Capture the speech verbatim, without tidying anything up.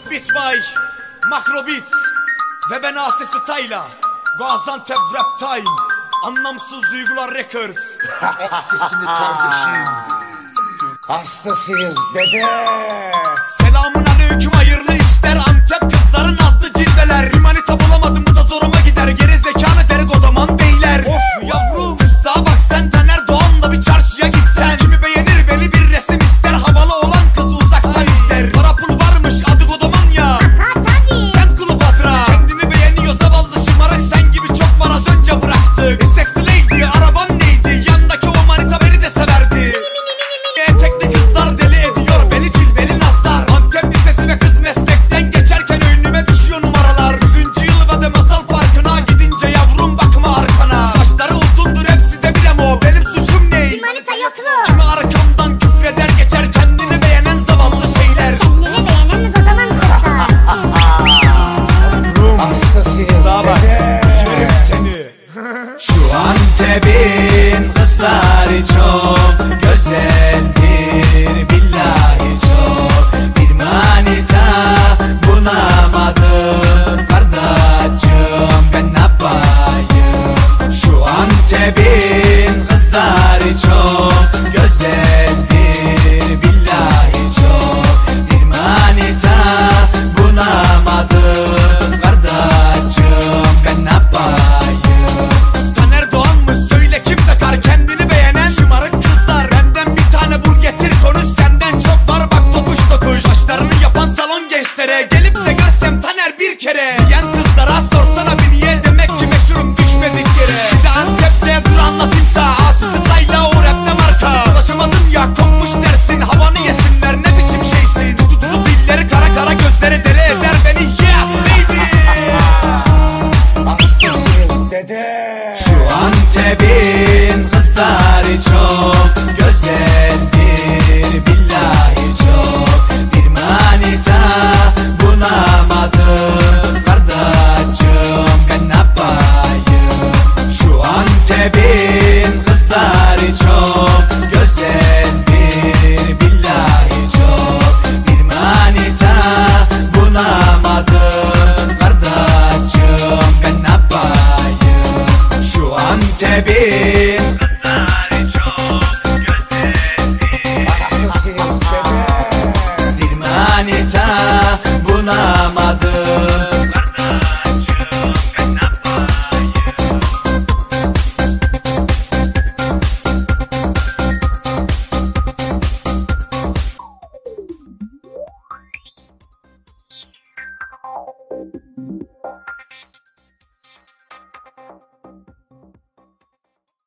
Beat by Makro Beats ve ben Asesi Tayla. Gaziantep Rap Time. Anlamsız Duygular Records. Sesini kardeşim. Hastasıyız dede. Selamun aleyküm, hayırlı işler. Antep kızların nazlı cilveler. Bir manita bulamadım, bu da zoruma gider. Geri zekalı derik odaman beyler. Of yavrum, fıstığa bak sen, Taner Doğan'la bir çarşıya gitsen. Kimi beğenir beni bir resim ister. Havalı olan kızı uzaktan izler. Para pul varmış, adı kodaman ya. Ha tabii. Sen Kleopatra. Kendini beğeniyor zavallı şımarık, sen gibi çok var az önce bıraktık. E, Sexy lady, araban neydi? Yandaki o manita beni de severdi. Etekli kızlar deli ediyor beni, cilveli nazlar. Antep lisesi ve kız meslekten geçerken önüme düşüyor numaralar. Yüzüncü yıl ve masal parkına gidince yavrum bakma arkana. Saçları uzundur hepsi de bir ama benim suçum ne? Bir manita yoklu. Kimi arkamdan küfreder geçer, kendini beğenen zavallı şeyler. Kendini beğenen kodaman kızlar. Hastasıyız Daha bak, dede. yerim seni. Şu Antep'in kızları çok güzeldir, billahi çok. Bir manita bulamadım kardeşim, ben ne yapayım? Şu Antep'in kızları çok güzeldir, billahi çok. Bir manita bulamadım kardeşim, ben ne yapayım? Taner Doğan mı? Söyle kim takar kendini beğenen şımarık kızlar. Benden bir tane bul getir, konuş senden çok var bak tokuş tokuş. Saçlarını yapan salon gençlere gelip de görsem Taner bir kere. Diyen kızlara sorsana bir niye, demek ki meşhurum düşmedik yere. Bir de Antepçe dur anlatayımsa, Asisi Tayla o rapte marka. Ulaşamadın ya kokmuş dersin, havanı yesinler ne biçim şeysin. Tutu tutu dilleri kara kara, gözleri deli eder beni, yes baby. Hastasıyız dede. Şu Antep'in kızları çok güzeldir, billahi çok. Bir manita bulamadım kardeşim, ben ne yapayım? Şu Antep'in kızları çok güzeldir, billahi çok. Bir manita bulamadım kardeşim, ben ne yapayım? Şu Antep'in Hastasıyız dede. bir manita bulamadım.